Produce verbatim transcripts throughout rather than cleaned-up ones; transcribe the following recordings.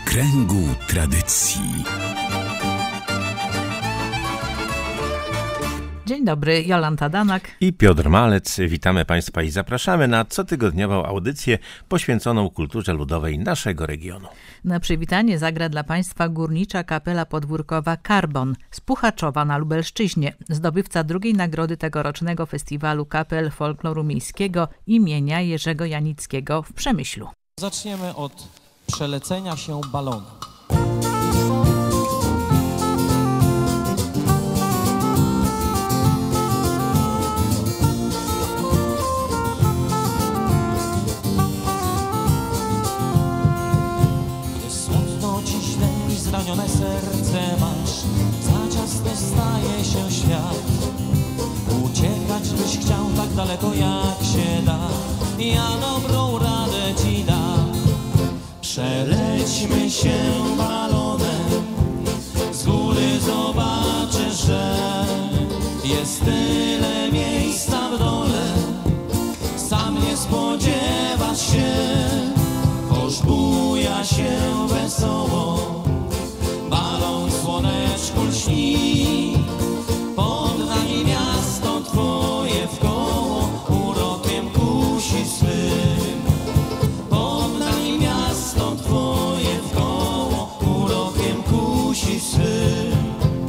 kręgu tradycji. Dzień dobry, Jolanta Danak i Piotr Malec. Witamy Państwa i zapraszamy na cotygodniową audycję poświęconą kulturze ludowej naszego regionu. Na przywitanie zagra dla Państwa górnicza kapela podwórkowa Karbon z Puchaczowa na Lubelszczyźnie, zdobywca drugiej nagrody tegorocznego festiwalu kapel folkloru miejskiego imienia Jerzego Janickiego w Przemyślu. Zaczniemy od przelecenia się balonu. Zranione serce masz, za ciasno staje się świat. Uciekać byś chciał tak daleko jak się da, ja dobrą radę ci dam. Przelećmy się balonem, z góry zobaczysz, że jest tyle miejsca w dole. Sam nie spodziewasz się, choć buja się wesoło. Balon w słoneczku lśni, pod nami miasto twoje wkoło urokiem kusi swym. Pod nami miasto twoje wkoło urokiem kusi swym.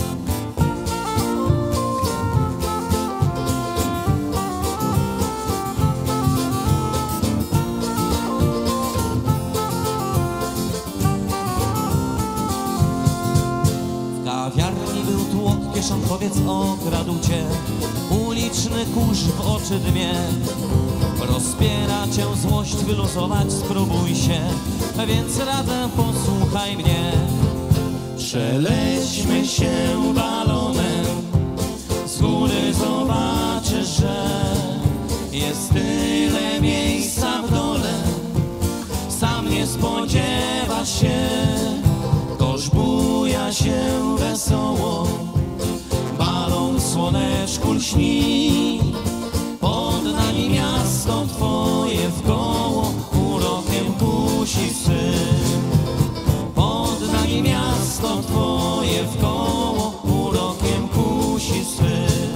Kawiarni był tłok, kieszonkowiec okradł cię, uliczny kurz w oczy dmie. Rozpiera cię złość, wyluzować spróbuj się, więc radę posłuchaj mnie. Przelećmy się balonem, z góry zobaczysz, że jest tyle miejsca w dole. Sam nie spodziewasz się, kosz buja się wesoło. Balon w słoneczku lśni, pod nami miasto twoje wkoło urokiem kusi swym. Pod nami miasto twoje wkoło urokiem kusi swym.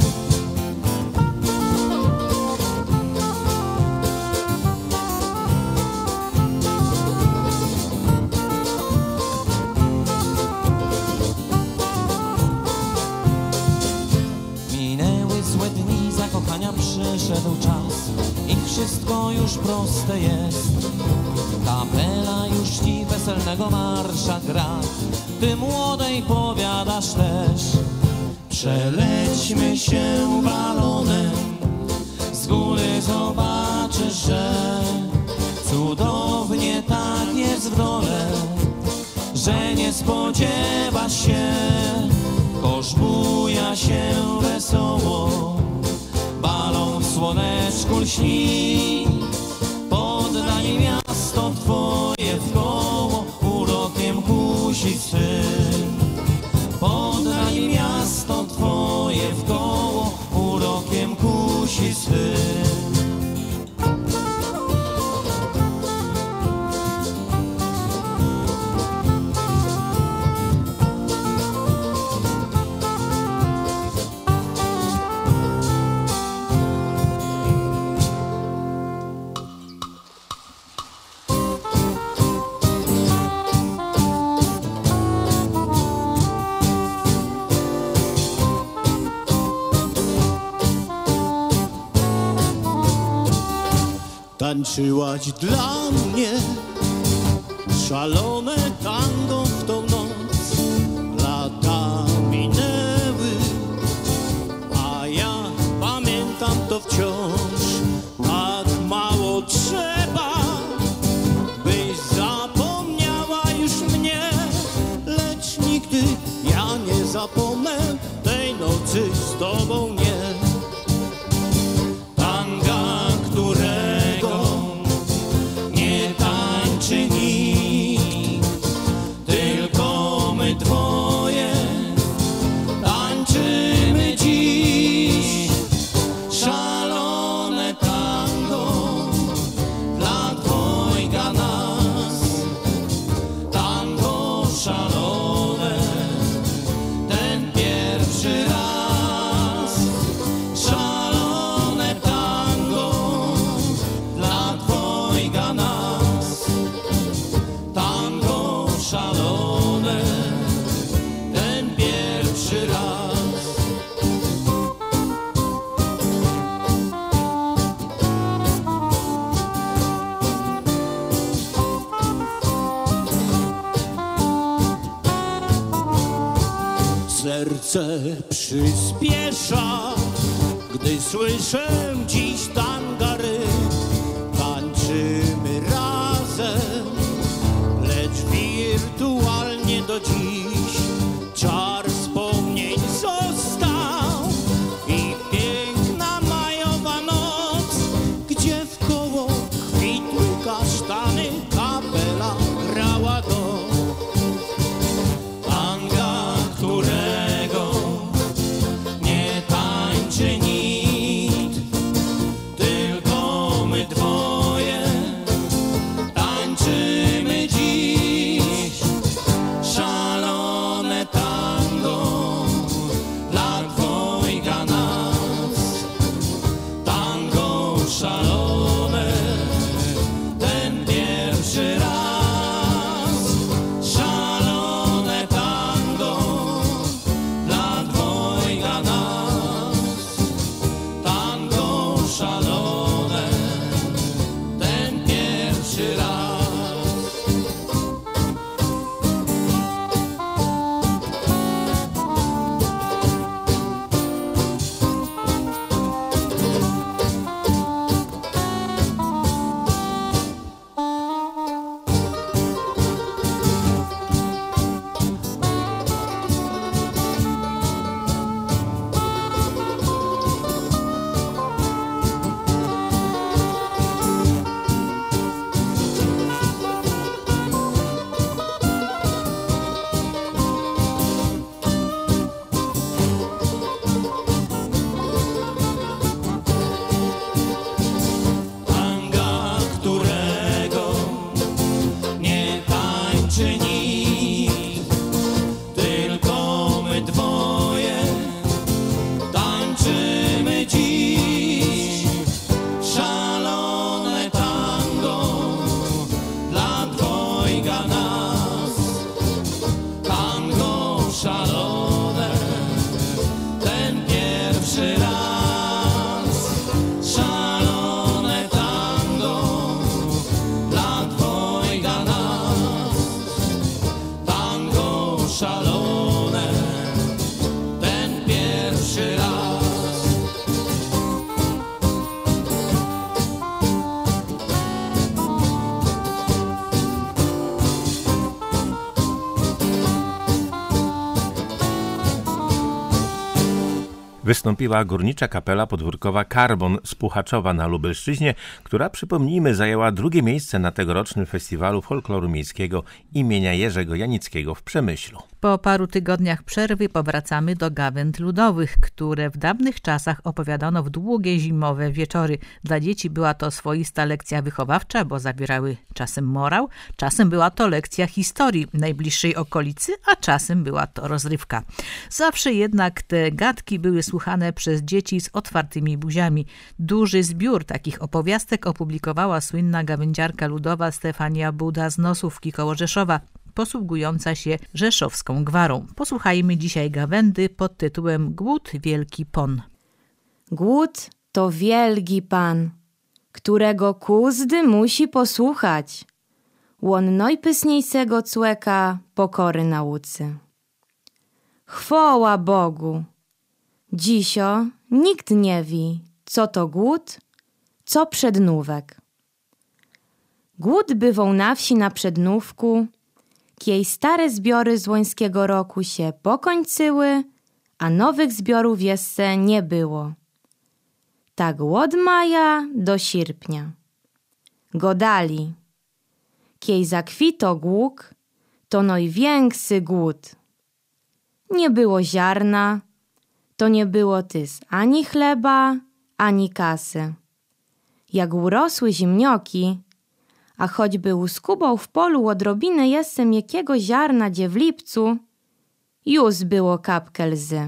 Kochania przyszedł czas i wszystko już proste jest. Kapela już ci weselnego marsza gra, ty młodej powiadasz też. Przelećmy się balonem, z góry zobaczysz, że cudownie tak jest w dole, że nie spodziewasz się, kosz buja się wesoło. Balon w słoneczku lśni, pod nami miasto twoje wkoło urokiem kusi swym. Pod nami miasto twoje wkoło urokiem kusi swym. Tańczyłaś dla mnie szalone tango w tą noc. Lata minęły, a ja pamiętam to wciąż. Tak mało trzeba, byś zapomniała już mnie, lecz nigdy ja nie zapomnę tej nocy z tobą, nie. Tanga, którego nie tańczy nikt, tylko serce przyspiesza, gdy słyszę dziś tangary. Tańczymy razem, lecz wirtualnie do dziś czar wspomnień został i piękna majowa noc, gdzie wkoło kwitły kasztany, kapela grała go. Tanga, którego nie tańczy nikt, tylko my dwoje tańczymy dziś. Szalone tango dla dwojga nas, tango szalone, ten pierwszy raz. Szalone tango dla dwojga nas, tango szalone, ten pierwszy raz. Tanga, którego nie tańczy nikt, tylko my dwoje tańczymy dziś. Szalone tango dla dwojga nas, tango szalone, ten pierwszy raz. Szalone tango dla dwojga nas, tango szalone, ten pierwszy raz. Wystąpiła górnicza kapela podwórkowa Karbon z Puchaczowa na Lubelszczyźnie, która, przypomnijmy, zajęła drugie miejsce na tegorocznym festiwalu folkloru miejskiego imienia Jerzego Janickiego w Przemyślu. Po paru tygodniach przerwy powracamy do gawęd ludowych, które w dawnych czasach opowiadano w długie zimowe wieczory. Dla dzieci była to swoista lekcja wychowawcza, bo zawierały czasem morał, czasem była to lekcja historii najbliższej okolicy, a czasem była to rozrywka. Zawsze jednak te gadki były słuchane przez dzieci z otwartymi buziami. Duży zbiór takich opowiastek opublikowała słynna gawędziarka ludowa Stefania Buda z Nosówki koło Rzeszowa, posługująca się rzeszowską gwarą. Posłuchajmy dzisiaj gawędy pod tytułem Głód Wielki Pon. Głód to wielki pan, którego kuzdy musi posłuchać. Łon najpysniejszego człeka pokory naucy. Chwoła Bogu! Dzisio nikt nie wie, co to głód, co przednówek. Głód bywał na wsi na przednówku, kiej stare zbiory z łońskiego roku się pokończyły, a nowych zbiorów jeszcze nie było. Tak od maja do sierpnia. Godali. Kiej zakwito głuk, to największy głód. Nie było ziarna, to nie było tys ani chleba, ani kasy. Jak urosły ziemnioki, a choćby uskubał w polu odrobinę jeszcze miękkiego ziarna gdzie w lipcu, już było kapkę łzy.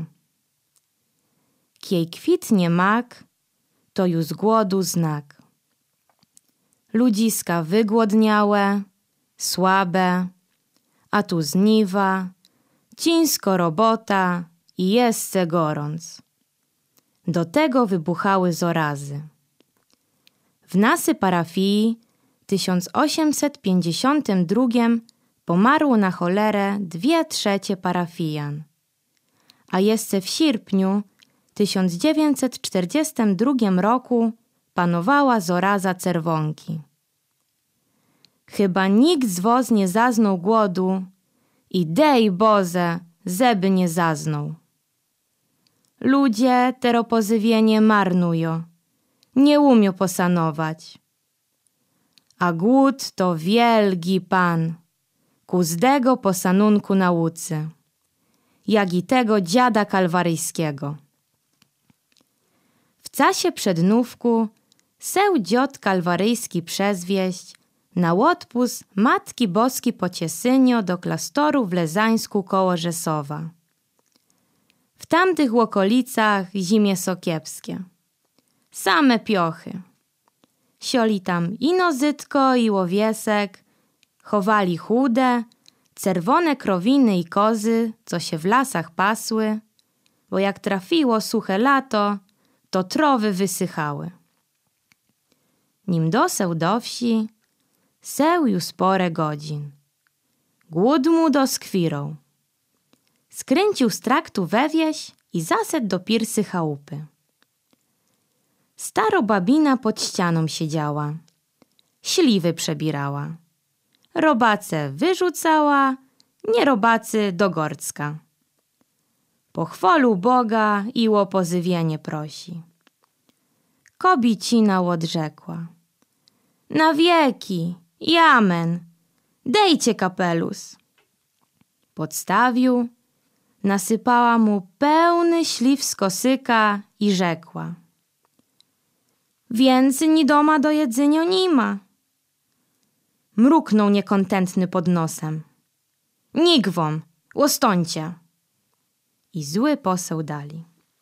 Kiej kwitnie mak, to już głodu znak. Ludziska wygłodniałe, słabe, a tu żniwa, ciężko robota i jeszcze gorąc. Do tego wybuchały zorazy. W naszej parafii w tysiąc osiemset pięćdziesiątym drugim pomarło na cholerę dwie trzecie parafijan, a jeszcze w sierpniu tysiąc dziewięćset czterdziestym drugim roku panowała zaraza czerwonki. Chyba nikt z was nie zaznał głodu i dej Boże, żeby nie zaznał. Ludzie tero pozywienie marnują, nie umią posanować. A głód to wielki pan, kuzdego posanunku naucy, jak i tego dziada kalwaryjskiego. W czasie przednówku seł dziad kalwaryjski przezwieść na odpust Matki Boskiej Pociesynio do klasztoru w Lezańsku koło Rzesowa. W tamtych okolicach zimie so kiepskie. Same piochy. Sioli tam i nozytko, i łowiesek, chowali chude, czerwone krowiny i kozy, co się w lasach pasły, bo jak trafiło suche lato, to trowy wysychały. Nim doseł do wsi, seł już spore godzin. Głód mu doskwirał. Skręcił z traktu we wieś i zasedł do pirsy chałupy. Staro babina pod ścianą siedziała. Śliwy przebierała. Robace wyrzucała, nie robacy do gorcka. Pochwolu Boga i o pozywienie prosi. Kobicina odrzekła. Na wieki, jamen, dejcie kapelus. Podstawił, nasypała mu pełny śliw z kosyka i rzekła. Więcej ni doma do jedzenia nie ma. Mruknął niekontentny pod nosem. Nigwom, łostońcie. I zły poseł dali.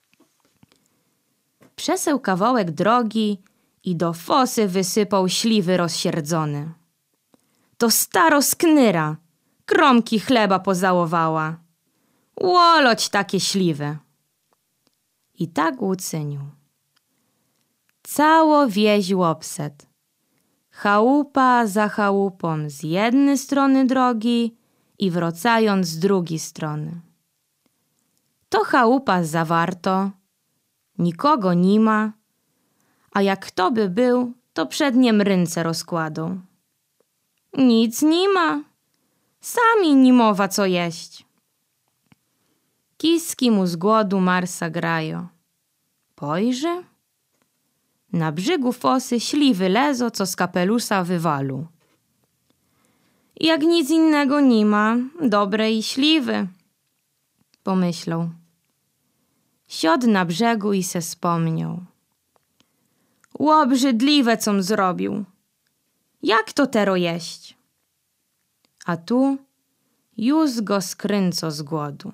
Przeseł kawałek drogi i do fosy wysypał śliwy rozsierdzony. To staro sknyra, kromki chleba pozałowała. Łoloć takie śliwe. I tak ucynił. Cało wieś łopset. Chałupa za chałupą z jednej strony drogi i wracając z drugiej strony. To chałupa zawarto, nikogo nie ma, a jak kto by był, to przed niem ręce rozkładą. Nic nie ma, sami nie mowa co jeść. Kiski mu z głodu marsa grają. Pojrzy? Na brzegu fosy śliwy lezo, co z kapelusa wywalu. Jak nic innego nie ma, dobre i śliwy, pomyślał. Siadł na brzegu i se wspomniał. Łobrzydliwe, com zrobił. Jak to tero jeść? A tu już go skręco z głodu.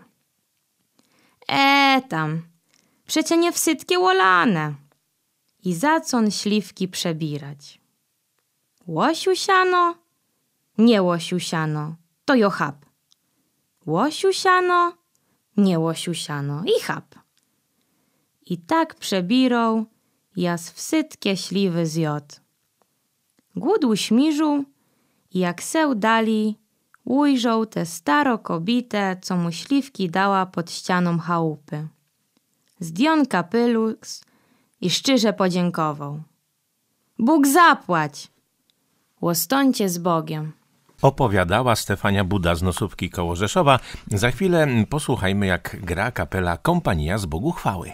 E tam, przecie nie wsytkie łolane. I zacon śliwki przebierać. Łosiusiano? Nie łosiusiano, to jo chab. Łosiusiano? Nie łosiusiano i chab. I tak przebirał, jas wsytkie śliwy zjadł. Głód uśmiżył i jak seł dali, ujrzał tę staro kobitę, co mu śliwki dała pod ścianą chałupy. Zdjął kapelus i szczerze podziękował. Bóg zapłać! Łostońcie z Bogiem. Opowiadała Stefania Buda z Nosówki koło Rzeszowa. Za chwilę posłuchajmy, jak gra kapela Kompania z Bogu Chwały.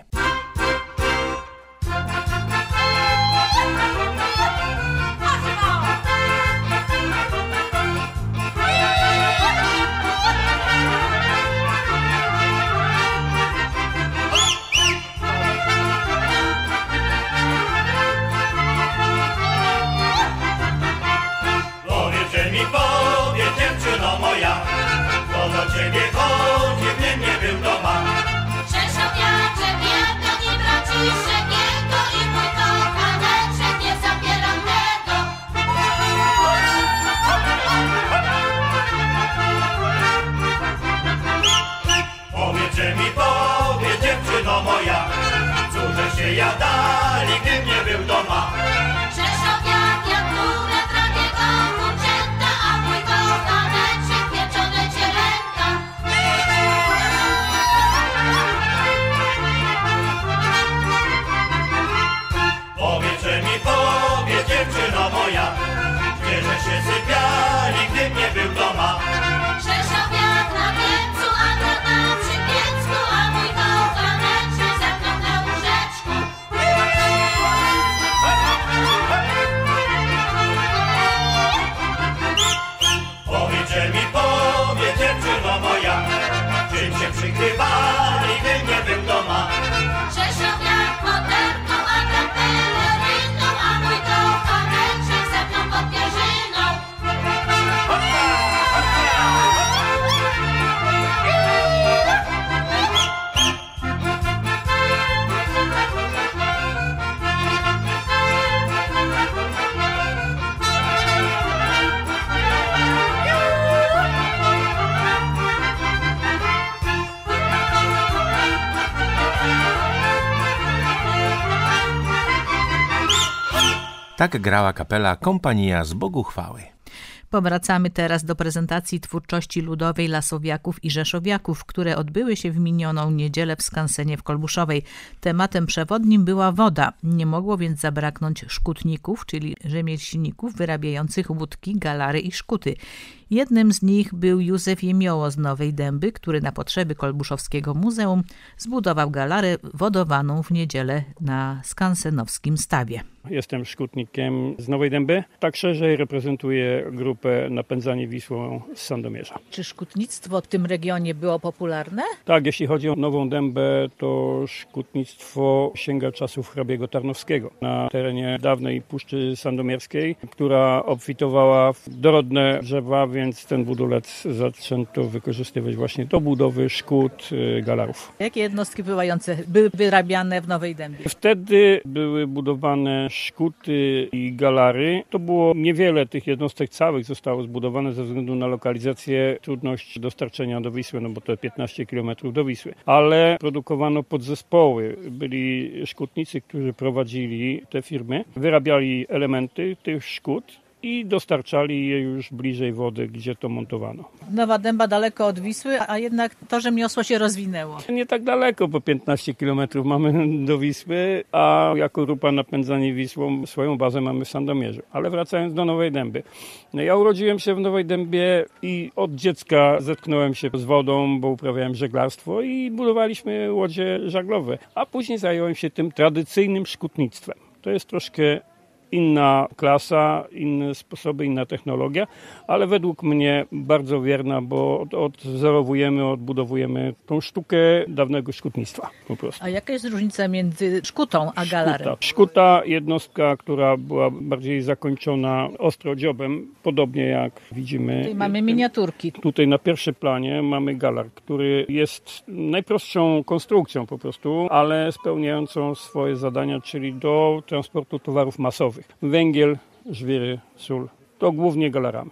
Ciebie chodzi, mnie nie był doma. Rzeszowiacze, bieda, nie braciszek jego i mój kochaneczek, nie zabieram tego. Powiedzże mi, powiedz, dziewczyno moja, cóżże się jadali, gdy mnie był doma. Rzeszowiak, jak kurę drogiego kurczęta, a mój kochaneczek pieczone cielęta. się sypiali, gdy mnie był doma. Rzeszowiak na wiecu, a tata przy piecku, a mój kochaneczek ze mną na łóżeczku. Powiedzcie mi, powie dziewczyno moja, czym się przykrywali, gdy mnie był doma. Rzeszowiak moterką, a tam pelerynką, a mój kochaneczek ze mną pod pierzyną. Tak grała kapela Kompania z Bogu Chwały. Powracamy teraz do prezentacji twórczości ludowej Lasowiaków i Rzeszowiaków, które odbyły się w minioną niedzielę w skansenie w Kolbuszowej. Tematem przewodnim była woda. Nie mogło więc zabraknąć szkutników, czyli rzemieślników wyrabiających łódki, galary i szkuty. Jednym z nich był Józef Jemioło z Nowej Dęby, który na potrzeby Kolbuszowskiego Muzeum zbudował galarę wodowaną w niedzielę na skansenowskim stawie. Jestem szkutnikiem z Nowej Dęby. Tak szerzej reprezentuję grupę Napędzanie Wisłą z Sandomierza. Czy szkutnictwo w tym regionie było popularne? Tak, jeśli chodzi o Nową Dębę, to szkutnictwo sięga czasów hrabiego Tarnowskiego. Na terenie dawnej Puszczy Sandomierskiej, która obfitowała w dorodne drzewa, więc ten budulec zaczęto wykorzystywać właśnie do budowy szkód, galarów. Jakie jednostki pływające były wyrabiane w Nowej Dębie? Wtedy były budowane szkuty i galary. To było niewiele tych jednostek całych zostało zbudowane ze względu na lokalizację, trudność dostarczenia do Wisły, no bo to piętnaście kilometrów do Wisły. Ale produkowano podzespoły. Byli szkutnicy, którzy prowadzili te firmy, wyrabiali elementy tych szkód i dostarczali je już bliżej wody, gdzie to montowano. Nowa Dęba daleko od Wisły, a jednak to rzemiosło się rozwinęło. Nie tak daleko, bo piętnaście kilometrów mamy do Wisły, a jako grupa Napędzanie Wisłą swoją bazę mamy w Sandomierzu. Ale wracając do Nowej Dęby. No ja urodziłem się w Nowej Dębie i od dziecka zetknąłem się z wodą, bo uprawiałem żeglarstwo i budowaliśmy łodzie żaglowe. A później zająłem się tym tradycyjnym szkutnictwem. To jest troszkę inna klasa, inne sposoby, inna technologia, ale według mnie bardzo wierna, bo od, odwzorowujemy, odbudowujemy tą sztukę dawnego szkutnictwa po prostu. A jaka jest różnica między szkutą a galarem? Szkuta. Szkuta, jednostka, która była bardziej zakończona ostrodziobem, podobnie jak widzimy. Tutaj mamy miniaturki. Tutaj na pierwszym planie mamy galar, który jest najprostszą konstrukcją po prostu, ale spełniającą swoje zadania, czyli do transportu towarów masowych. Węgiel, żwiry, sól. To głównie galarami.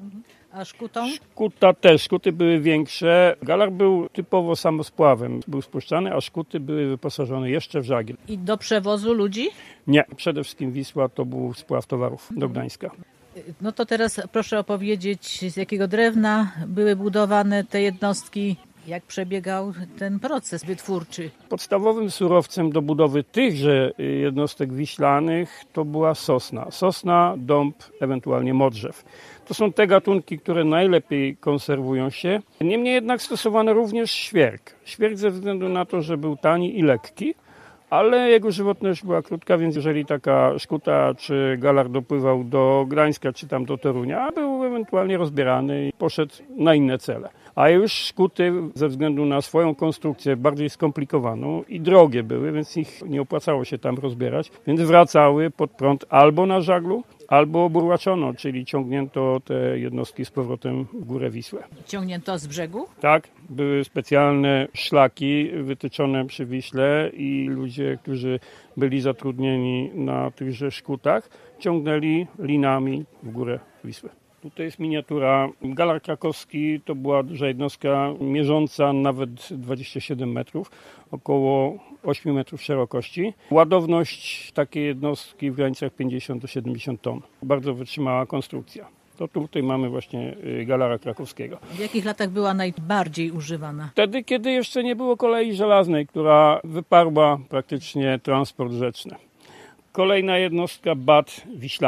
A szkutą? Szkuta też. Szkuty były większe. Galar był typowo samospławem. Był spuszczany, a szkuty były wyposażone jeszcze w żagiel. I do przewozu ludzi? Nie. Przede wszystkim Wisła to był spław towarów do Gdańska. No to teraz proszę opowiedzieć, z jakiego drewna były budowane te jednostki. Jak przebiegał ten proces wytwórczy? Podstawowym surowcem do budowy tychże jednostek wiślanych to była sosna. Sosna, dąb, ewentualnie modrzew. To są te gatunki, które najlepiej konserwują się. Niemniej jednak stosowano również świerk. Świerk ze względu na to, że był tani i lekki, ale jego żywotność była krótka, więc jeżeli taka szkuta czy galar dopływał do Gdańska czy tam do Torunia, był ewentualnie rozbierany i poszedł na inne cele. A już szkuty ze względu na swoją konstrukcję bardziej skomplikowaną i drogie były, więc ich nie opłacało się tam rozbierać, więc wracały pod prąd albo na żaglu, albo burłaczono, czyli ciągnięto te jednostki z powrotem w górę Wisłę. Ciągnięto z brzegu? Tak, były specjalne szlaki wytyczone przy Wiśle i ludzie, którzy byli zatrudnieni na tychże szkutach, ciągnęli linami w górę Wisły. Tutaj jest miniatura. Galar krakowski to była duża jednostka mierząca nawet dwadzieścia siedem metrów, około osiem metrów szerokości. Ładowność takiej jednostki w granicach pięćdziesiąt do siedemdziesięciu ton. Bardzo wytrzymała konstrukcja. To tutaj mamy właśnie galara krakowskiego. W jakich latach była najbardziej używana? Wtedy, kiedy jeszcze nie było kolei żelaznej, która wyparła praktycznie transport rzeczny. Kolejna jednostka bat wiślany.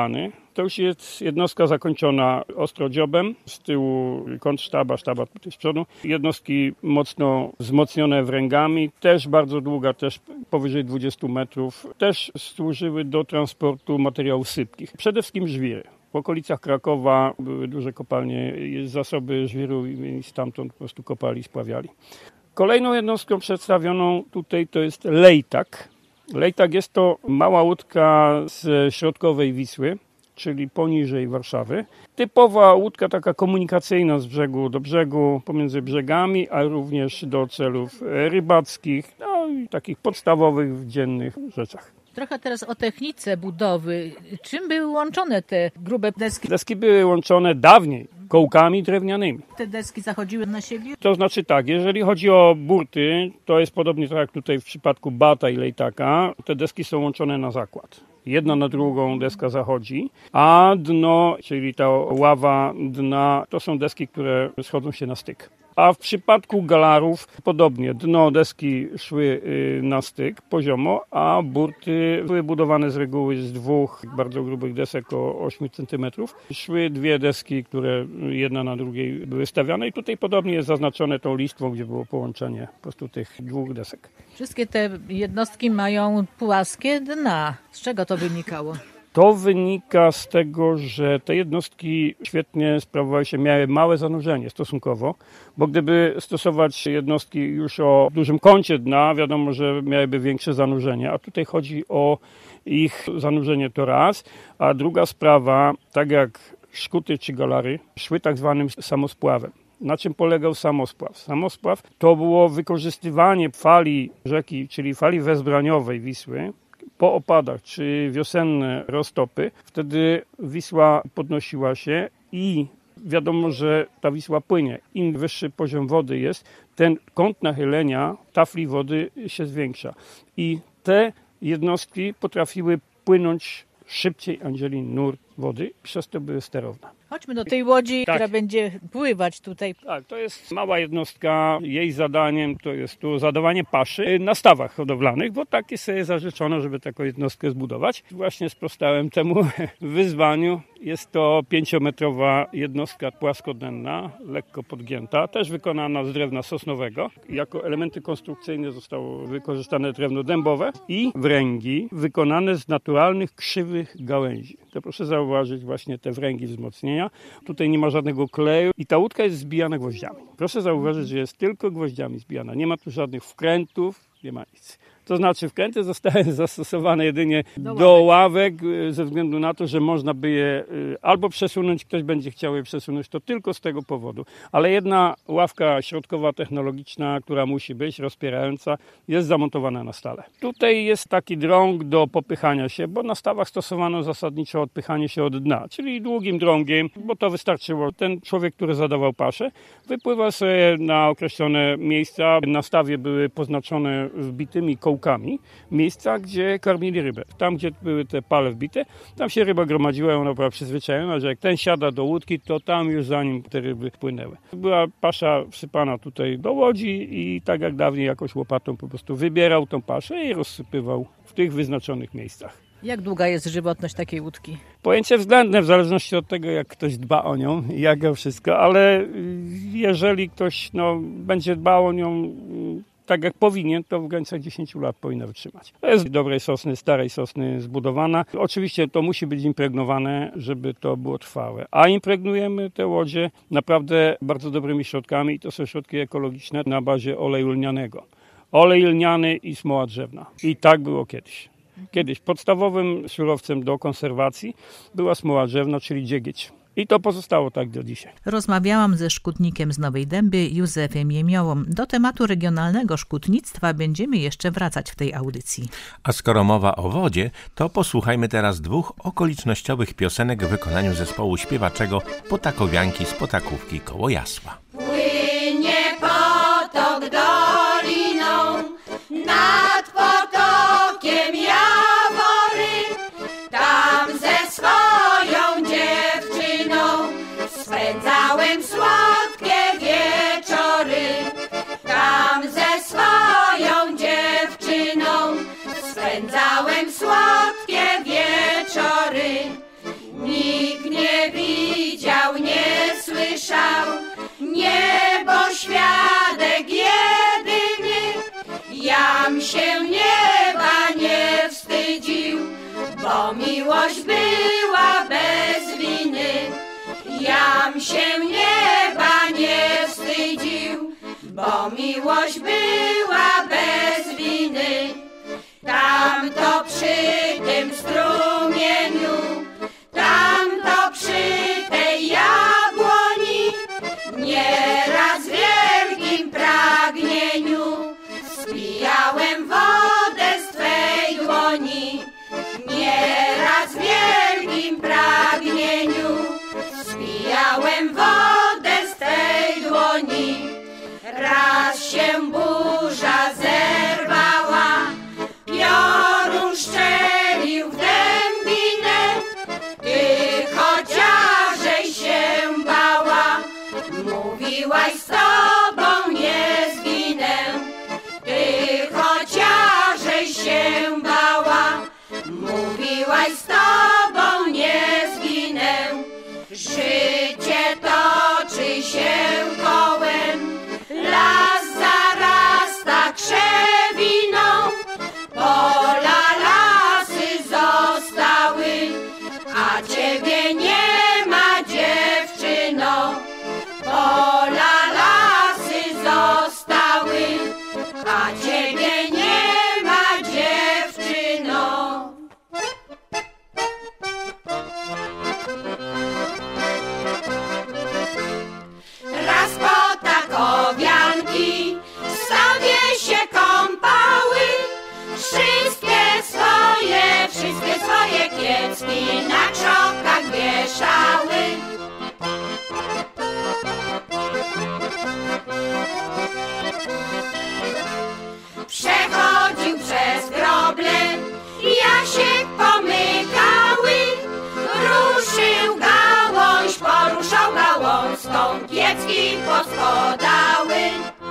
To już jest jednostka zakończona ostrodziobem, z tyłu kąt sztaba, sztaba tutaj z przodu. Jednostki mocno wzmocnione wręgami, też bardzo długa, też powyżej dwudziestu metrów. Też służyły do transportu materiałów sypkich, przede wszystkim żwiry. W okolicach Krakowa były duże kopalnie, zasoby żwiru i stamtąd po prostu kopali, spławiali. Kolejną jednostką przedstawioną tutaj to jest Lejtak. Lejtak jest to mała łódka z środkowej Wisły, czyli poniżej Warszawy. Typowa łódka taka komunikacyjna z brzegu do brzegu, pomiędzy brzegami, a również do celów rybackich, no i takich podstawowych w dziennych rzeczach. Trochę teraz o technice budowy. Czym były łączone te grube deski? Deski były łączone dawniej kołkami drewnianymi. Te deski zachodziły na siebie? To znaczy tak, jeżeli chodzi o burty, to jest podobnie tak jak tutaj w przypadku Bata i Lejtaka. Te deski są łączone na zakład. Jedna na drugą deska zachodzi, a dno, czyli ta ława dna, to są deski, które schodzą się na styk. A w przypadku galarów podobnie, dno deski szły na styk poziomo, a burty były budowane z reguły z dwóch bardzo grubych desek o ośmiu centymetrów. Szły dwie deski, które jedna na drugiej były stawiane i tutaj podobnie jest zaznaczone tą listwą, gdzie było połączenie po prostu tych dwóch desek. Wszystkie te jednostki mają płaskie dna. Z czego to wynikało? To wynika z tego, że te jednostki świetnie sprawowały się, miały małe zanurzenie stosunkowo, bo gdyby stosować jednostki już o dużym kącie dna, wiadomo, że miałyby większe zanurzenie, a tutaj chodzi o ich zanurzenie to raz, a druga sprawa, tak jak szkuty czy galary, szły tak zwanym samospławem. Na czym polegał samospław? Samospław to było wykorzystywanie fali rzeki, czyli fali wezbraniowej Wisły, po opadach czy wiosenne roztopy. Wtedy Wisła podnosiła się i wiadomo, że ta Wisła płynie. Im wyższy poziom wody jest, ten kąt nachylenia tafli wody się zwiększa. I te jednostki potrafiły płynąć szybciej aniżeli nur wody, przez to były sterowne. Chodźmy do tej łodzi, tak. która będzie pływać tutaj. Tak, to jest mała jednostka. Jej zadaniem to jest tu zadawanie paszy na stawach hodowlanych, bo tak jest sobie zażyczono, żeby taką jednostkę zbudować. Właśnie sprostałem temu wyzwaniu. Jest to pięciometrowa jednostka płaskodenna, lekko podgięta, też wykonana z drewna sosnowego. Jako elementy konstrukcyjne zostało wykorzystane drewno dębowe i wręgi wykonane z naturalnych, krzywych gałęzi. To proszę zauważyć właśnie te wręgi wzmocnienia. Tutaj nie ma żadnego kleju i ta łódka jest zbijana gwoździami. Proszę zauważyć, że jest tylko gwoździami zbijana. Nie ma tu żadnych wkrętów, nie ma nic. To znaczy wkręty zostały zastosowane jedynie do, do ławek ze względu na to, że można by je albo przesunąć, ktoś będzie chciał je przesunąć, to tylko z tego powodu. Ale jedna ławka środkowa technologiczna, która musi być rozpierająca, jest zamontowana na stale. Tutaj jest taki drąg do popychania się, bo na stawach stosowano zasadniczo odpychanie się od dna, czyli długim drągiem, bo to wystarczyło. Ten człowiek, który zadawał paszę, wypływał sobie na określone miejsca. Na stawie były poznaczone wbitymi kołkami miejsca, gdzie karmili rybę. Tam, gdzie były te pale wbite, tam się ryba gromadziła, ona była przyzwyczajona, że jak ten siada do łódki, to tam już za nim te ryby płynęły. Była pasza wsypana tutaj do łodzi i tak jak dawniej jakoś łopatą po prostu wybierał tą paszę i rozsypywał w tych wyznaczonych miejscach. Jak długa jest żywotność takiej łódki? Pojęcie względne, w zależności od tego, jak ktoś dba o nią i jak o wszystko, ale jeżeli ktoś no, będzie dbał o nią tak jak powinien, to w granicach dziesięciu lat powinna wytrzymać. To jest z dobrej sosny, starej sosny zbudowana. Oczywiście to musi być impregnowane, żeby to było trwałe. A impregnujemy te łodzie naprawdę bardzo dobrymi środkami i to są środki ekologiczne na bazie oleju lnianego. Olej lniany i smoła drzewna. I tak było kiedyś. Kiedyś podstawowym surowcem do konserwacji była smoła drzewna, czyli dziegieć. I to pozostało tak do dzisiaj. Rozmawiałam ze szkutnikiem z Nowej Dęby, Józefem Jemiołą. Do tematu regionalnego szkutnictwa będziemy jeszcze wracać w tej audycji. A skoro mowa o wodzie, to posłuchajmy teraz dwóch okolicznościowych piosenek w wykonaniu zespołu śpiewaczego Potakowianki z Potakówki koło Jasła. Płynie potok doliną, nad potokiem Jawory, tam ze swoją dziewczyną spędzałem słodkie wieczory. Tam ze swoją dziewczyną spędzałem słodkie wieczory. widział, nie słyszał, niebo świadek jedyny. Jam się nieba nie wstydził, bo miłość była bez winy. Jam się nieba nie wstydził, bo miłość była bez winy. Tam to przy tym strumieniu, tam to przy tej jabłoni, nieraz w wielkim pragnieniu spijałem wodę z Twej dłoni. Nieraz w wielkim pragnieniu spijałem wodę z Twej dłoni. Raz się burza zerwała, piorun szczelił w dębinę. Ty chociażeś się bała, mówiłaś, z Tobą nie zginę. Ty chociażeś się bała, mówiłaś, z Tobą nie zginę. Życie toczy się kołem, las zarasta krzewiną, pola lasy zostały, a Ciebie nie ma, dziewczyno. Pola lasy zostały, a Ciebie nie ma, dziewczyno. Raz potakowianki w stawie się kąpały, wszystkie swoje, wszystkie swoje kiecki na krzokach wieszały. Przechodził przez groble, Jasiek pomykały, ruszył gałąź, poruszał gałązką, kiecki pospadały.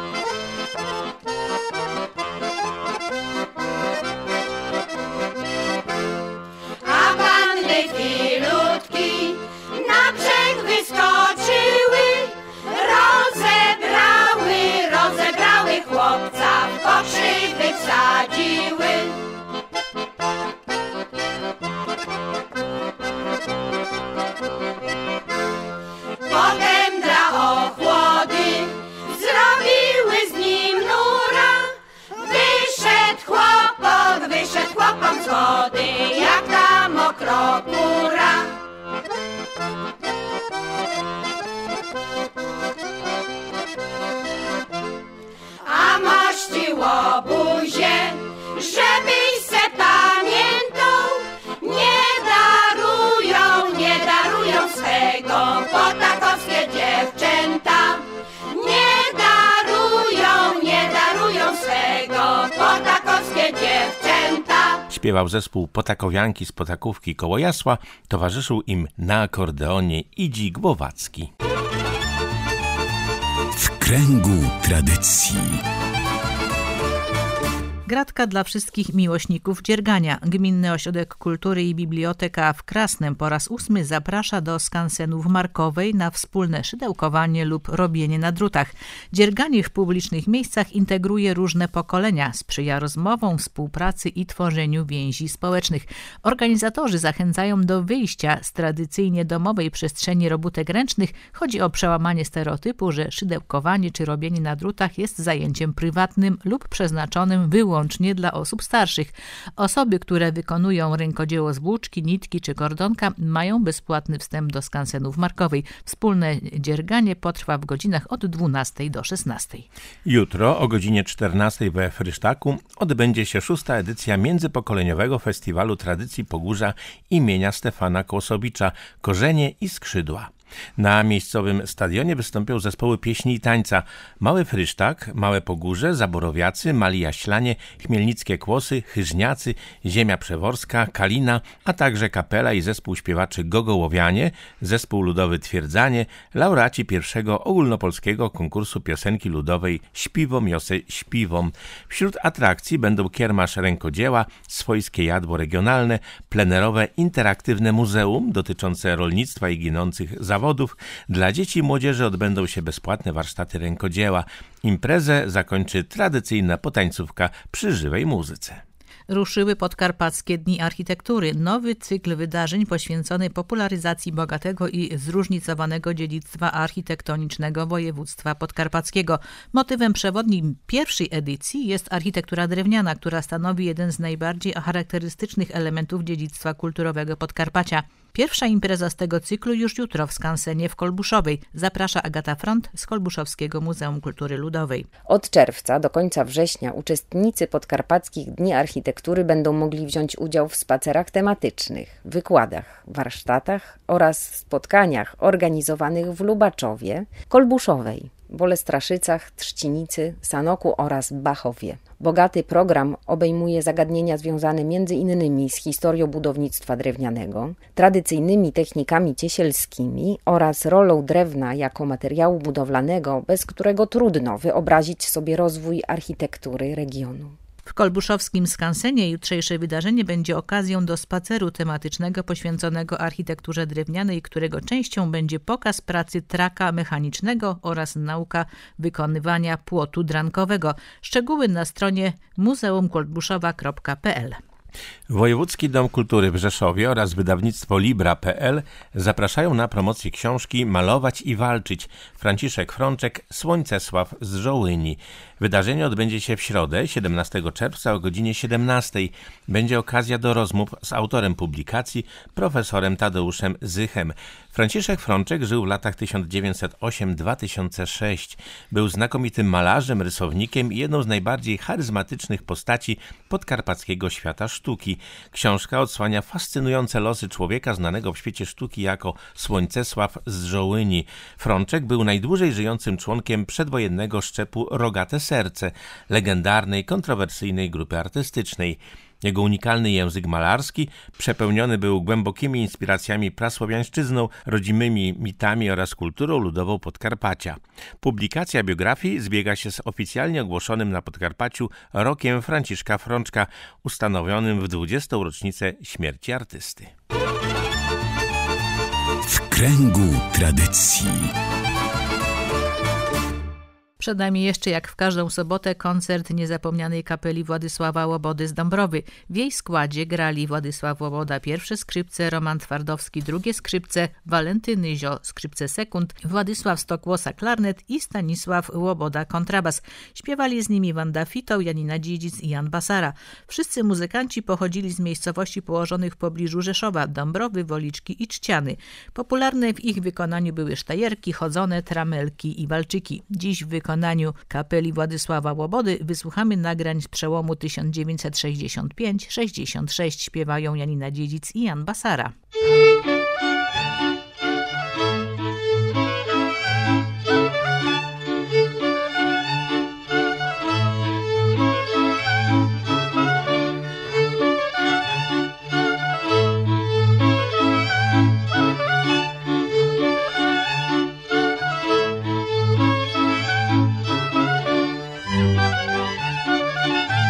A panny filutki na brzeg wyskoczyły, rozebrały, rozebrały chłopca, w pokrzywy wsadziły. Potem dla ochłody zrobiły z nim nura. Wyszedł chłopak, wyszedł chłopak z wody, jak ta mokrokura. A mościło buzię, żebyś se pamiętał, nie darują, nie darują swego potakowskie dziewczęta. Nie darują, nie darują swego potakowskie dziewczęta. Śpiewał zespół Potakowianki z Potakówki koło Jasła, towarzyszył im na akordeonie Idzi Głowacki. W kręgu tradycji. Gratka dla wszystkich miłośników dziergania. Gminny Ośrodek Kultury i Biblioteka w Krasnem po raz ósmy zaprasza do skansenów Markowej na wspólne szydełkowanie lub robienie na drutach. Dzierganie w publicznych miejscach integruje różne pokolenia, sprzyja rozmowom, współpracy i tworzeniu więzi społecznych. Organizatorzy zachęcają do wyjścia z tradycyjnie domowej przestrzeni robótek ręcznych. Chodzi o przełamanie stereotypu, że szydełkowanie czy robienie na drutach jest zajęciem prywatnym lub przeznaczonym wyłącznie Łącznie dla osób starszych. Osoby, które wykonują rękodzieło z włóczki, nitki czy kordonka, mają bezpłatny wstęp do skansenów Markowej. Wspólne dzierganie potrwa w godzinach od dwunastej do szesnastej. Jutro o godzinie czternastej we Frysztaku odbędzie się szósta edycja międzypokoleniowego Festiwalu Tradycji Pogórza imienia Stefana Kłosowicza Korzenie i Skrzydła. Na miejscowym stadionie wystąpią zespoły pieśni i tańca Mały Frysztak, Małe Pogórze, Zaborowiacy, Mali Jaślanie, Chmielnickie Kłosy, Chyżniacy, Ziemia Przeworska, Kalina, a także kapela i zespół śpiewaczy Gogołowianie, zespół ludowy Twierdzanie, laureaci pierwszego ogólnopolskiego konkursu piosenki ludowej Śpiwom Jose Śpiwom. Wśród atrakcji będą kiermasz rękodzieła, swojskie jadło regionalne, plenerowe interaktywne muzeum dotyczące rolnictwa i ginących zawodów. Dla dzieci i młodzieży odbędą się bezpłatne warsztaty rękodzieła. Imprezę zakończy tradycyjna potańcówka przy żywej muzyce. Ruszyły Podkarpackie Dni Architektury, nowy cykl wydarzeń poświęcony popularyzacji bogatego i zróżnicowanego dziedzictwa architektonicznego województwa podkarpackiego. Motywem przewodnim pierwszej edycji jest architektura drewniana, która stanowi jeden z najbardziej charakterystycznych elementów dziedzictwa kulturowego Podkarpacia. Pierwsza impreza z tego cyklu już jutro w skansenie w Kolbuszowej. Zaprasza Agata Front z Kolbuszowskiego Muzeum Kultury Ludowej. Od czerwca do końca września uczestnicy Podkarpackich Dni Architektury będą mogli wziąć udział w spacerach tematycznych, wykładach, warsztatach oraz spotkaniach organizowanych w Lubaczowie, Kolbuszowej, Bolestraszycach, Trzcinicy, Sanoku oraz Bachowie. Bogaty program obejmuje zagadnienia związane między innymi z historią budownictwa drewnianego, tradycyjnymi technikami ciesielskimi oraz rolą drewna jako materiału budowlanego, bez którego trudno wyobrazić sobie rozwój architektury regionu. W kolbuszowskim skansenie jutrzejsze wydarzenie będzie okazją do spaceru tematycznego poświęconego architekturze drewnianej, którego częścią będzie pokaz pracy traka mechanicznego oraz nauka wykonywania płotu drankowego. Szczegóły na stronie muzeum kolbuszowa kropka p l. Wojewódzki Dom Kultury w Rzeszowie oraz wydawnictwo Libra kropka p l zapraszają na promocję książki Malować i walczyć. Franciszek Frączek, Słońcesław z Żołyni. Wydarzenie odbędzie się w środę, siedemnastego czerwca o godzinie siedemnastej. Będzie okazja do rozmów z autorem publikacji, profesorem Tadeuszem Zychem. Franciszek Frączek żył w latach tysiąc dziewięćset osiem do dwa tysiące sześć. Był znakomitym malarzem, rysownikiem i jedną z najbardziej charyzmatycznych postaci podkarpackiego świata sztuki. Książka odsłania fascynujące losy człowieka znanego w świecie sztuki jako Słońcesław z Żołyni. Frączek był najdłużej żyjącym członkiem przedwojennego szczepu Rogate Serce, legendarnej, kontrowersyjnej grupy artystycznej. Jego unikalny język malarski przepełniony był głębokimi inspiracjami prasłowiańszczyzną, rodzimymi mitami oraz kulturą ludową Podkarpacia. Publikacja biografii zbiega się z oficjalnie ogłoszonym na Podkarpaciu rokiem Franciszka Frączka, ustanowionym w dwudziestą rocznicę śmierci artysty. W kręgu tradycji. Przed nami jeszcze, jak w każdą sobotę, koncert niezapomnianej kapeli Władysława Łobody z Dąbrowy. W jej składzie grali Władysław Łoboda pierwsze skrzypce, Roman Twardowski drugie skrzypce, Walenty Nyzio skrzypce sekund, Władysław Stokłosa klarnet i Stanisław Łoboda kontrabas. Śpiewali z nimi Wanda Fitoł, Janina Dziedzic i Jan Basara. Wszyscy muzykanci pochodzili z miejscowości położonych w pobliżu Rzeszowa, Dąbrowy, Woliczki i Czciany. Popularne w ich wykonaniu były sztajerki, chodzone, tramelki i walczyki. Dziś w wykonaniu kapeli Władysława Łobody wysłuchamy nagrań z przełomu tysiąc dziewięćset sześćdziesiąt pięć do sześćdziesiąt sześć. Śpiewają Janina Dziedzic i Jan Basara.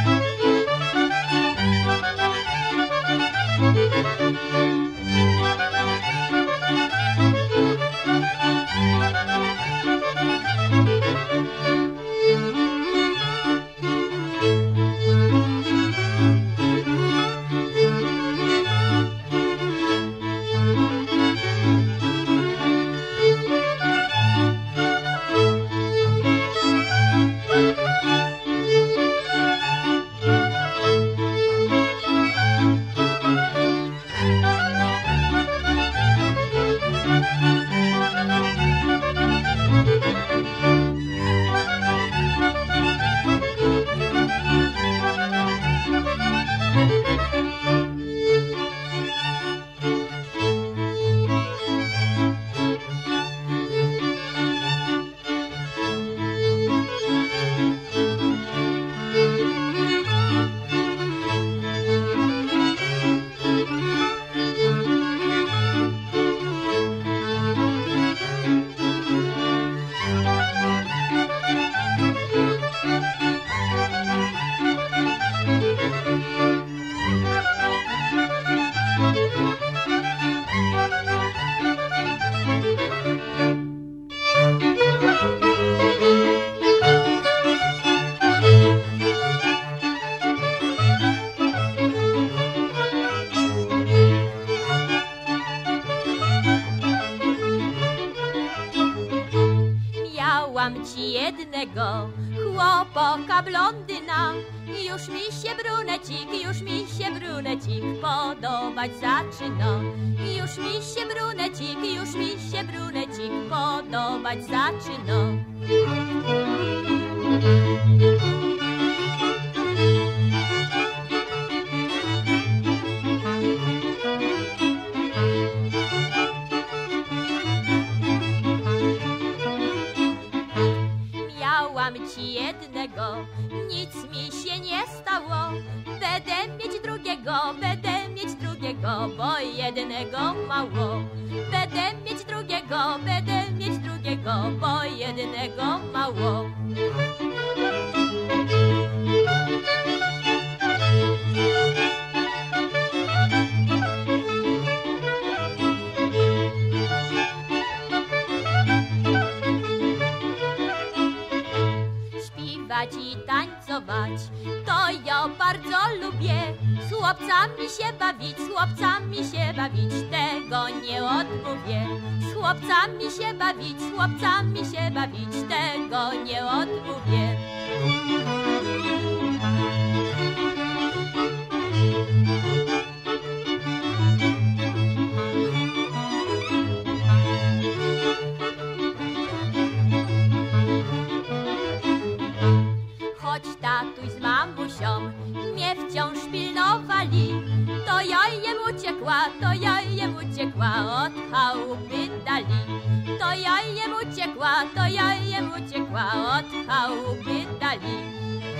Thank you. jednego chłopaka blondyna. Już mi się brunecik, już mi się brunecik podobać zaczyna. Już mi się brunecik, już mi się brunecik podobać zaczyna. Miałam ci jednego, nic mi się nie stało. Będę mieć drugiego, będę mieć drugiego, bo jednego mało. Będę mieć drugiego, będę mieć drugiego, bo jednego mało. Śpiewać i tańcować to ja bardzo lubię. Z chłopcami się bawić, z chłopcami się bawić, tego nie odmówię. Z chłopcami się bawić, z chłopcami się bawić, tego nie odmówię. Choć tatuś z mamusią mnie wciąż pilnowali, to ja jem uciekła, to ja jem uciekła, od chałupy dali. To ja jem uciekła, to ja jem uciekła, od chałupy dali.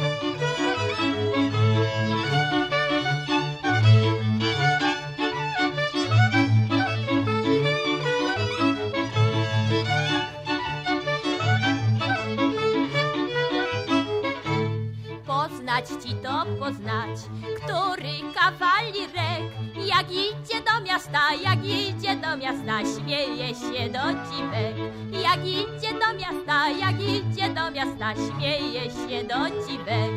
Poznać ci to poznać, który kawalirek, jak idzie do miasta, jak idzie do miasta, śmieje się do dziwek. Jak idzie do miasta, jak idzie do miasta, śmieje się do dziwek.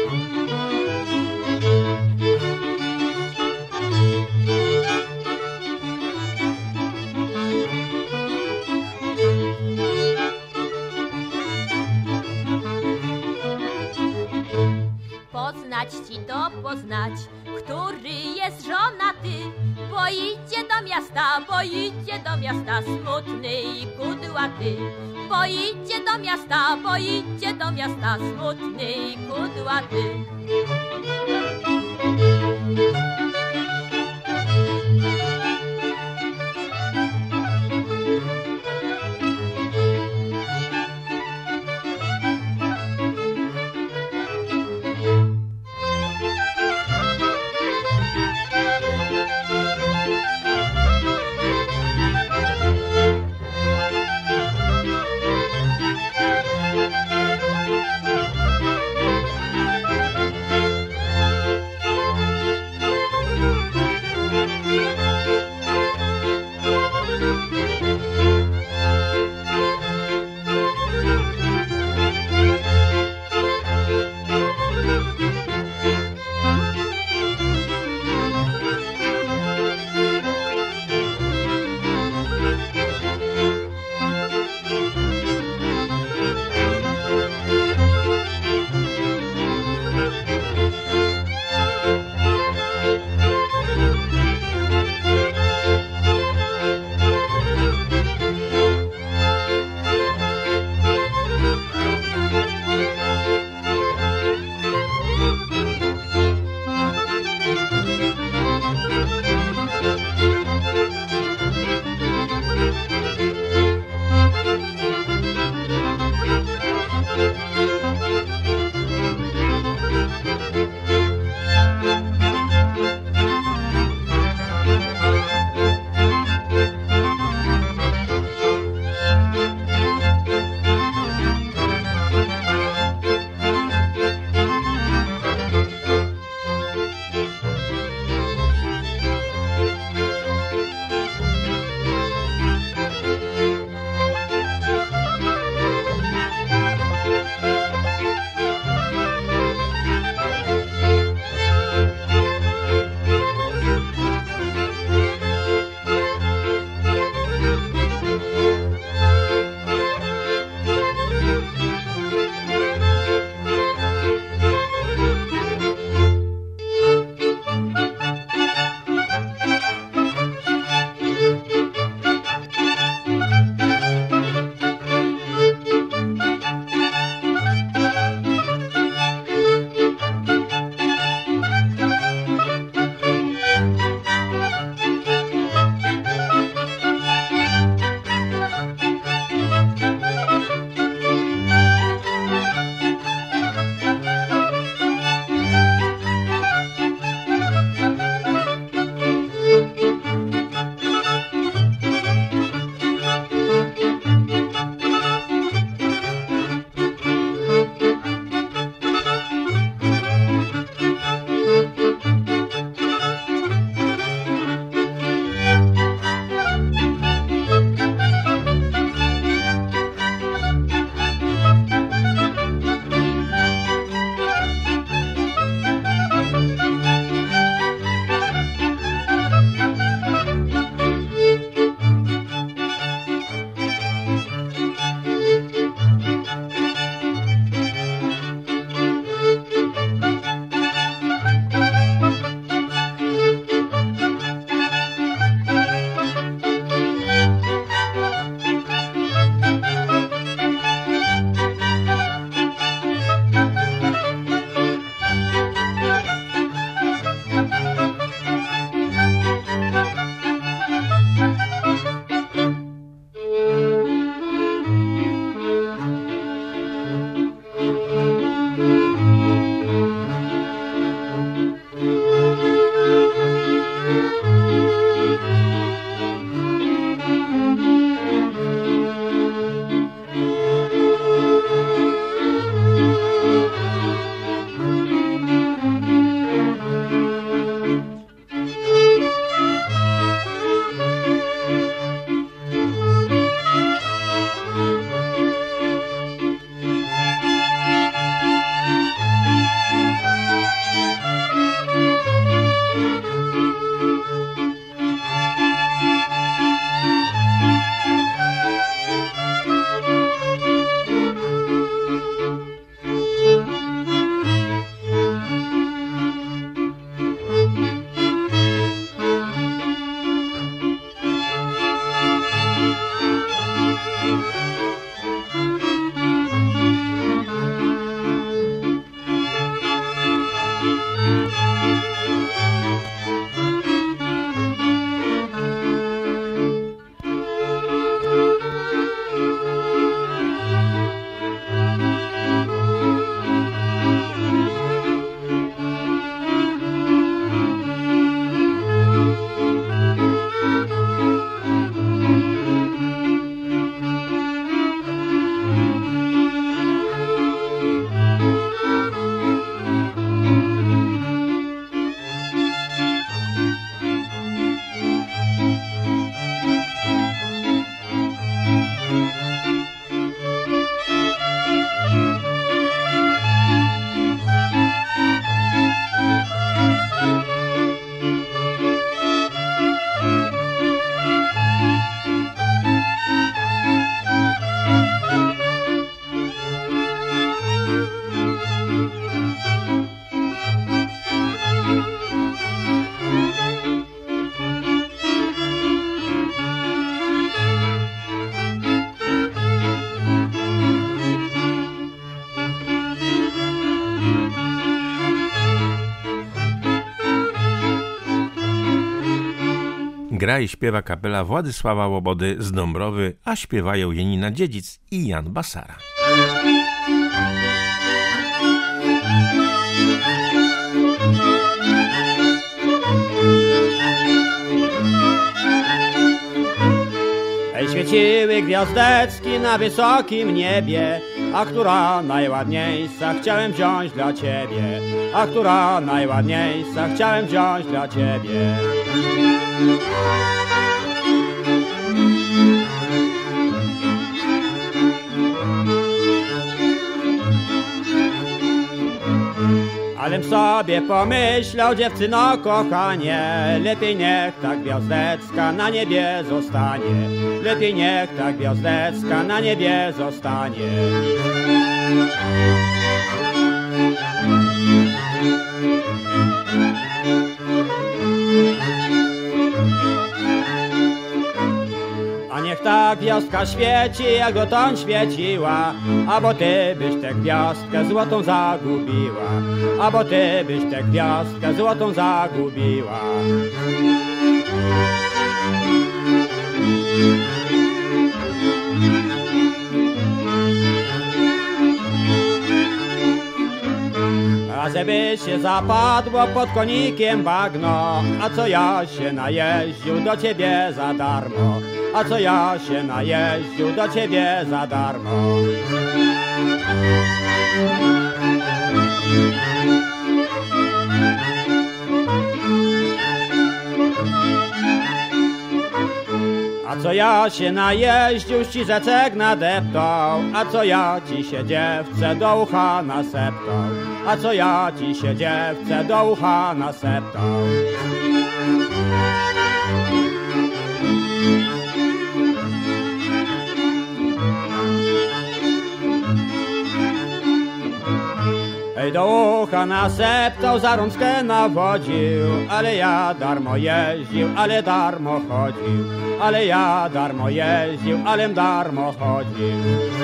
Poznać ci to poznać, który jest żonaty, bo idzie do miasta, bo idzie do miasta, smutny i kudłaty. Bo idzie do miasta, bo idzie do miasta, smutny i kudłaty. Gra i śpiewa kapela Władysława Łobody z Dąbrowy, a śpiewają Janina Dziedzic i Jan Basara. Ej, świeciły gwiazdeczki na wysokim niebie, a która najładniejsza chciałem wziąć dla ciebie, a która najładniejsza chciałem wziąć dla ciebie. Alem sobie pomyślał, dziewczyno kochanie, lepiej niech ta gwiazdeczka na niebie zostanie, lepiej niech ta gwiazdeczka na niebie zostanie. A niech ta gwiazdka świeci, jak dotąd świeciła, a bo ty byś tę gwiazdkę złotą zagubiła, a bo ty byś tę gwiazdkę złotą zagubiła. A żeby się zapadło pod konikiem bagno, a co ja się najeździł do ciebie za darmo, a co ja się najeździł do ciebie za darmo. A co ja się najeździł, ściżeczek nadeptał, a co ja ci się dziewczę do ucha naseptał, a co ja ci się dziewczę do ucha naseptał. Ej, do ucha naseptał, za rączkę nawodził, ale ja darmo jeździł, ale darmo chodził, ale ja darmo jeździł, alem darmo chodził.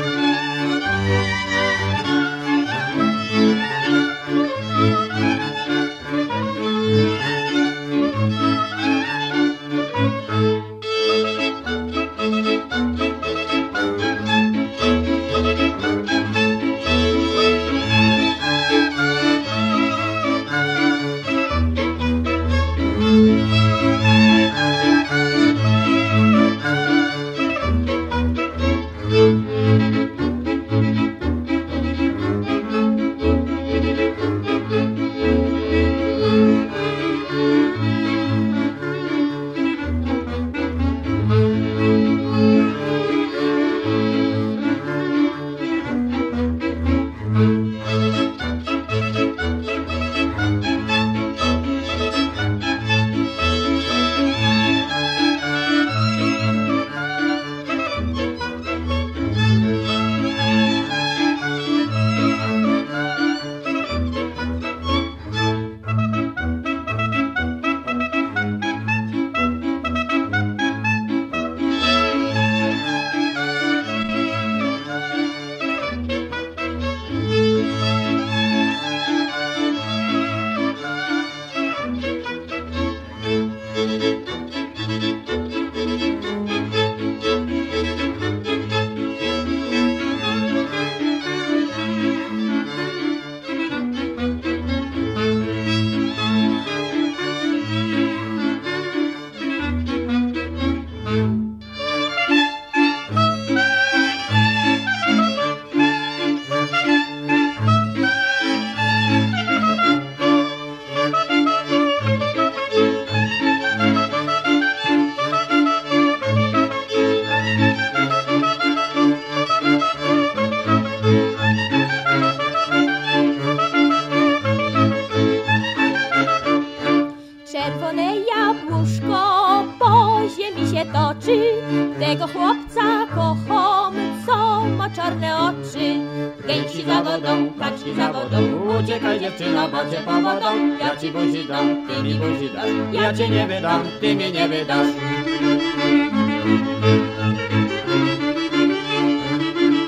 Tego chłopca kocham, co ma czarne oczy. Gęsi za wodą, kaczki za wodą, uciekaj dziewczyno, bo cię powodą. Ja ci buzi dam, ty mi buzi dasz, ja cię nie wydam, ty mnie nie wydasz.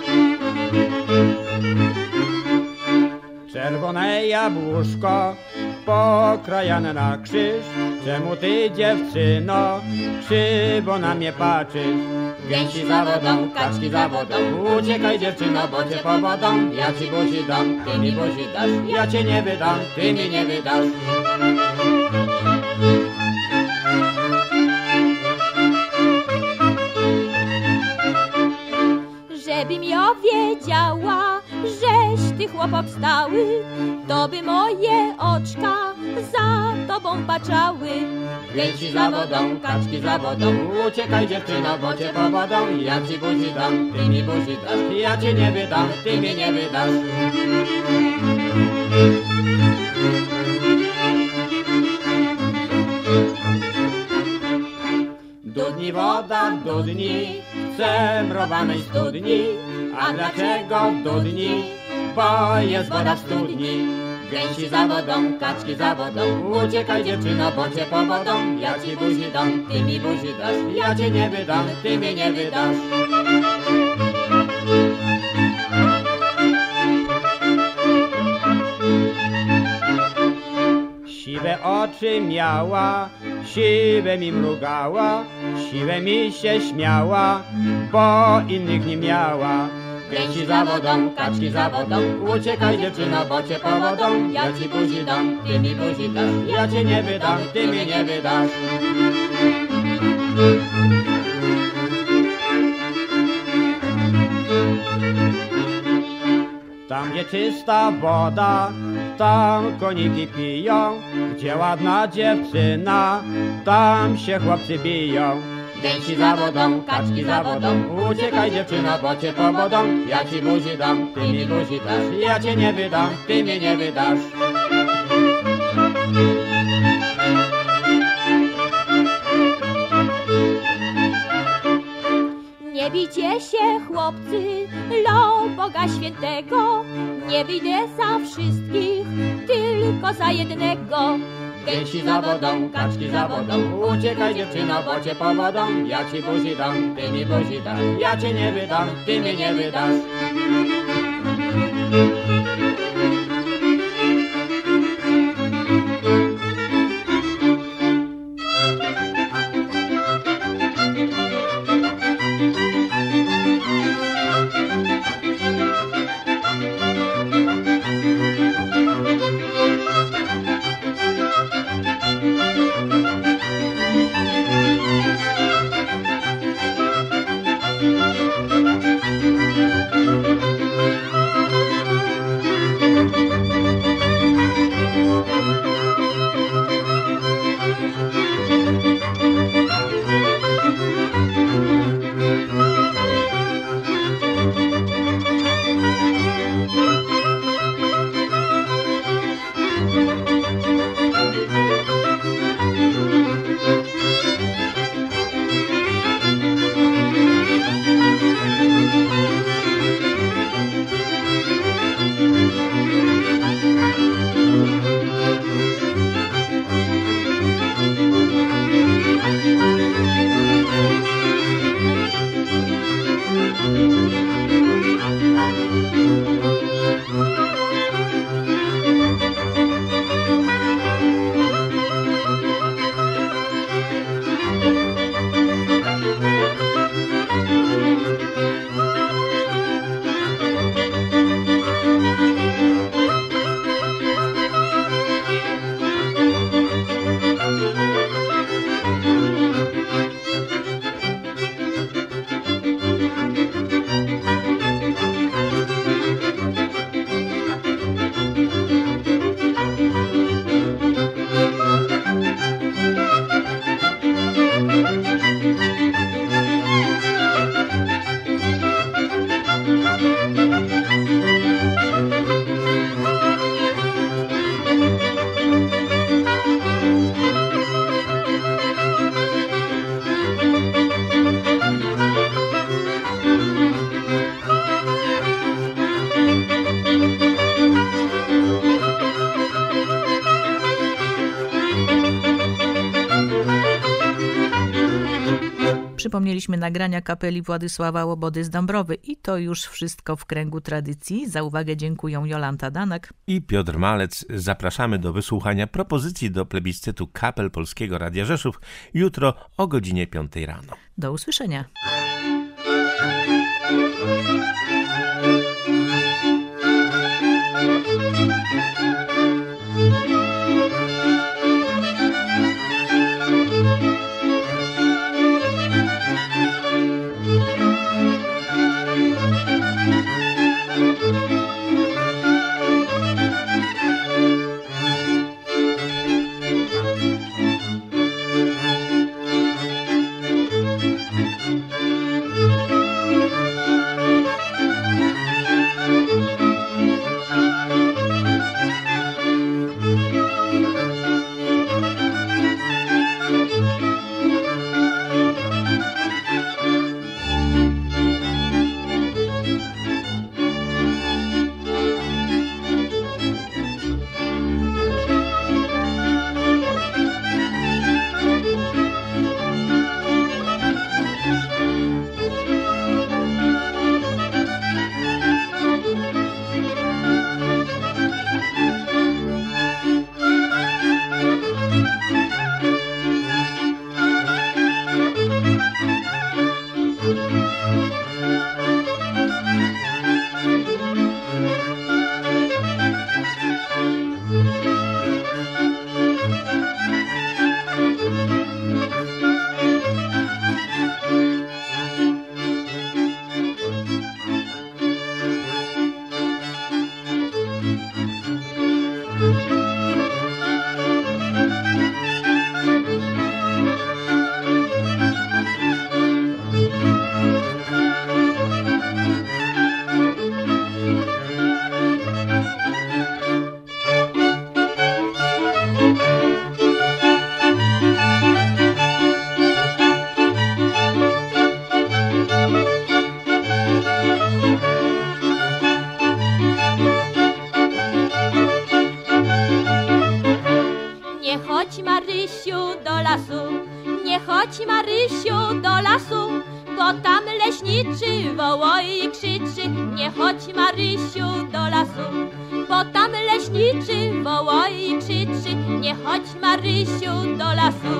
Czerwone jabłuszko pokrajane na krzyż. Czemu ty, dziewczyno, krzywo na mnie patrzysz? Gęsi za wodą, kaczki za wodą, uciekaj dziewczyno, bo cię powodą. Ja ci buzi dam, ty mi buzi dasz, ja cię nie wydam, ty mi nie wydasz. Żebym ja wiedziała, żeś ty chłop obstały, to by moje oczka za tobą paczały. Gęsi za wodą, kaczki za wodą, uciekaj dziewczyno, bo cię powodą. Ja ci buzi dam, ty mi buzi dasz, ja cię nie wydam, ty mi nie wydasz. Dudni woda, dudni, chcę mrowanej studni. A dlaczego dudni? Bo jest woda w studni. Gęsi za wodą, kaczki za wodą, uciekaj dziewczyno, bo cię powodą. Ja ci buzi dam, ty mi buzi dasz, ja cię nie wydam, ty mi nie wydasz. Siwe oczy miała, siwe mi mrugała, siwe mi się śmiała, bo innych nie miała. Gęsi za wodą, kaczki za wodą, uciekaj dziewczyno, bo cię powodą. Ja ci buzi dam, ty mi buzi dasz, ja cię nie wydam, ty mi nie wydasz. Tam gdzie czysta woda, tam koniki piją. Gdzie ładna dziewczyna, tam się chłopcy biją. Gęsi za wodą, kaczki za wodą, uciekaj dziewczyno, bo cię powodą. Ja ci buzi dam, ty mi buzi dasz, ja cię nie wydam, ty mi nie wydasz. Nie bijcie się, chłopcy, lo Boga Świętego, nie wyjdę za wszystkich, tylko za jednego. Gęsi za wodą, kaczki za wodą, uciekaj dziewczyno, bo cię powodą. Ja ci buzi dam, ty mi buzi dasz, ja cię nie wydam, ty mi nie wydasz. Przypomnieliśmy nagrania kapeli Władysława Łobody z Dąbrowy i to już wszystko w kręgu tradycji. Za uwagę dziękuję Jolanta Danak i Piotr Malec. Zapraszamy do wysłuchania propozycji do plebiscytu kapel Polskiego Radia Rzeszów jutro o godzinie piątej rano. Do usłyszenia. chodź Marysiu do lasu, bo tam leśniczy woło i krzyczy. Nie chodź Marysiu do lasu, bo tam leśniczy woło i krzyczy. Nie chodź Marysiu do lasu.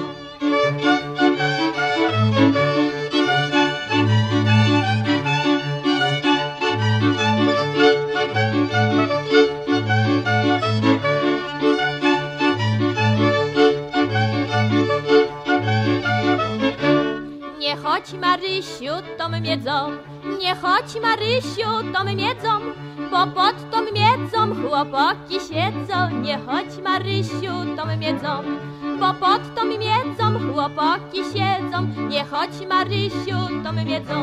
Nie chodź Marysiu tą miedzą, nie chodź Marysiu tą miedzą, bo pod tą miedzą chłopaki siedzą. Nie chodź Marysiu tą miedzą, bo pod tą miedzą chłopaki siedzą. Nie chodź Marysiu tą miedzą.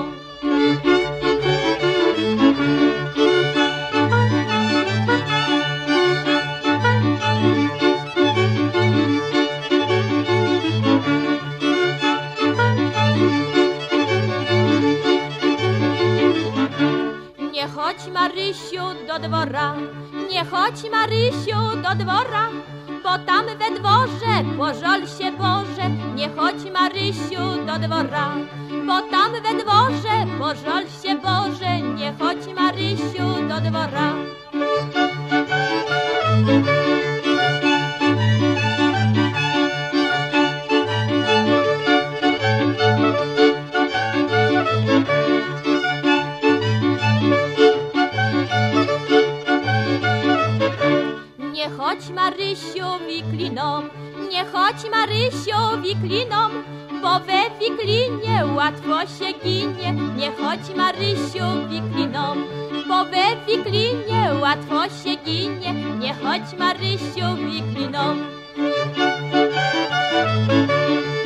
Nie chodź Marysiu do dwora, nie chodź Marysiu do dwora, bo tam we dworze pożal się Boże. Nie chodź Marysiu do dwora, bo tam we dworze pożal się Boże. Nie chodź Marysiu do dwora. Nie chodź Marysiu wikliną, nie chodź Marysiu wikliną, bo we wiklinie łatwo się ginie. Nie chodź Marysiu wikliną, bo we wiklinie łatwo się ginie. Nie chodź Marysiu wikliną.